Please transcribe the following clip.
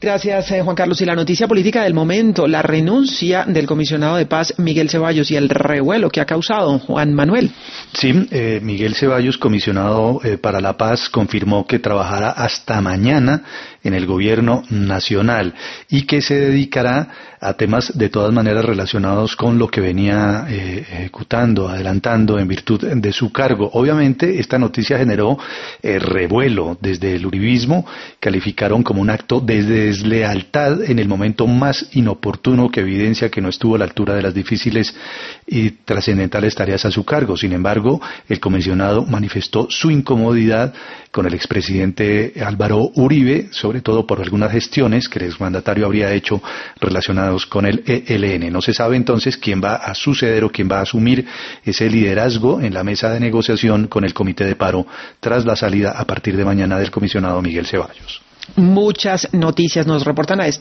Gracias, Juan Carlos. Y la noticia política del momento, la renuncia del comisionado de paz Miguel Ceballos y el revuelo que ha causado, Juan Manuel. Sí, Miguel Ceballos, comisionado para la paz, confirmó que trabajará hasta mañana en el gobierno nacional y que se dedicará a temas de todas maneras relacionados con lo que venía ejecutando, adelantando en virtud de su cargo. Obviamente esta noticia generó revuelo desde el uribismo, calificaron como un acto de deslealtad en el momento más inoportuno que evidencia que no estuvo a la altura de las difíciles y trascendentales tareas a su cargo. Sin embargo, el comisionado manifestó su incomodidad con el expresidente Álvaro Uribe, sobre todo por algunas gestiones que el exmandatario habría hecho relacionados con el ELN. No se sabe entonces quién va a suceder o quién va a asumir ese liderazgo en la mesa de negociación con el comité de paro tras la salida a partir de mañana del comisionado Miguel Ceballos. Muchas noticias nos reportan a esta